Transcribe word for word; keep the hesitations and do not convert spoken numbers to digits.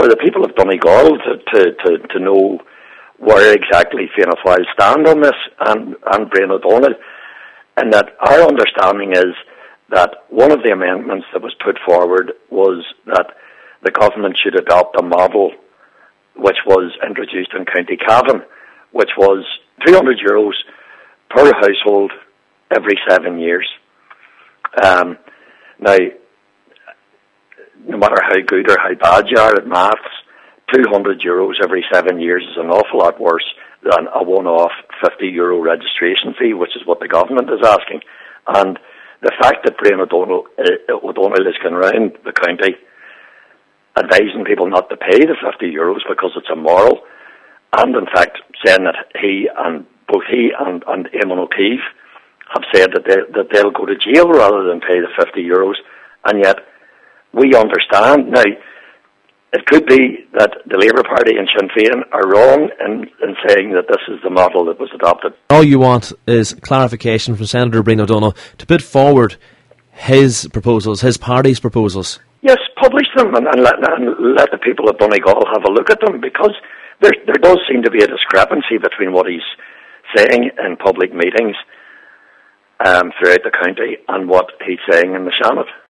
for the people of Donegal to, to, to, to know where exactly Fianna Fáil stand on this, and, and Brian O'Donnell, and that our understanding is that one of the amendments that was put forward was that the government should adopt a model which was introduced in County Cavan, which was two hundred euros per household every seven years. Um, now, no matter how good or how bad you are at maths, two hundred euros every seven years is an awful lot worse than a one-off fifty euro registration fee, which is what the government is asking. And the fact that Brian O'Donnell, uh, O'Donnell is going around the county advising people not to pay the fifty euros because it's immoral, and in fact saying that he and both he and, and Eamon O'Keefe have said that, they, that they'll go to jail rather than pay the fifty euros, and yet we understand. Now, it could be that the Labour Party and Sinn Féin are wrong in, in saying that this is the model that was adopted. All you want is clarification from Senator Brian O'Donnell to put forward his proposals, his party's proposals. Yes, publish them and, and, let, and let the people of Donegal have a look at them, because there, there does seem to be a discrepancy between what he's saying in public meetings um, throughout the county and what he's saying in the Senate.